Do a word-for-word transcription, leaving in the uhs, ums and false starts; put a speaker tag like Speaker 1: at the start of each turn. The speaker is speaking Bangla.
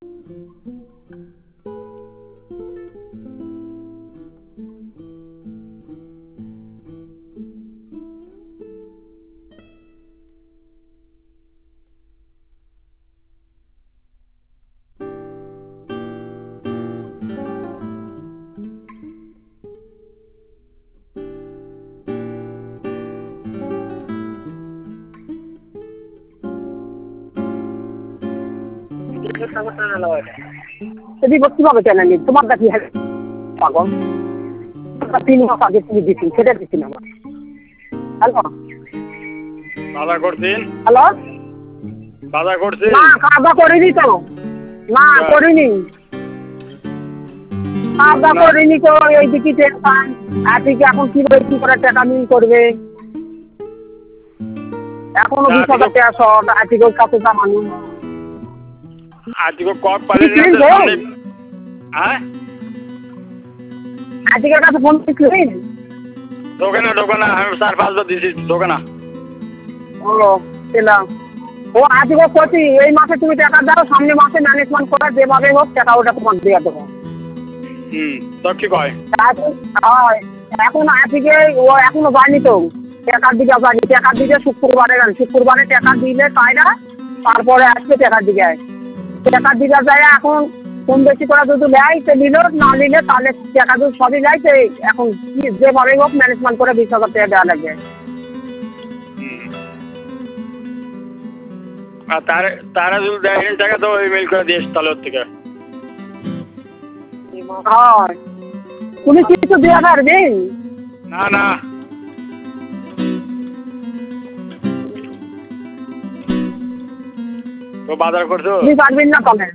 Speaker 1: কিভাবে কেন নি তোমার কাছে পাগল তিন মাস আগে তুমি দিচ্ছি সেটা দিচ্ছি না হ্যালো
Speaker 2: দাদা করছেন
Speaker 1: হ্যালো
Speaker 2: দাদা করছেন
Speaker 1: না কাদা করিনি তো না করিনি কাদা করিনি তো এই দিকে টেনশন আজকে এখন কিভাবে কি করে টাকা নিয়ে করবে এখনো বিশ হাজার টাকা শর্ট আজকে কাছে জামানি
Speaker 2: আজকে কপ পালে হ্যাঁ
Speaker 1: আজকের কাছে ফোন করছিলেন
Speaker 2: দোকানে দোকানে আমি চার পাঁচবার দিছি দোকানে
Speaker 1: ও পেলাম ও আজকে করছি এই মাসে তুমি টাকা দাও সামনে মাসে ম্যানেজমেন্ট করে যেভাবে হোক টাকা ওটা তোমার দিয়ে দেবো
Speaker 2: হুম তো কি কয়
Speaker 1: এখন আজকে ও এখনো যায়নি তো টাকার দিকে যায়নি টাকার দিকে শুক্রবারে গেল শুক্রবারে টাকা দিলে তাইরা তারপরে আসবে টাকার দিকে টাকার দিকে যায় এখন কম বেশি করে যদি নেয় সে নিল না নিলে তাহলে টাকা যদি সবই যায় সে এখন যেভাবে হোক ম্যানেজমেন্ট করে বিশ হাজার টাকা দেওয়া লাগবে
Speaker 2: আর তারা তারা যদি দেয় টাকা তো ইমেল করে দিস তাহলে ওর থেকে
Speaker 1: হ্যাঁ তুমি কিছু দেওয়া পারবেন
Speaker 2: না না তো বাজার করছো
Speaker 1: তুমি পারবেন না কমে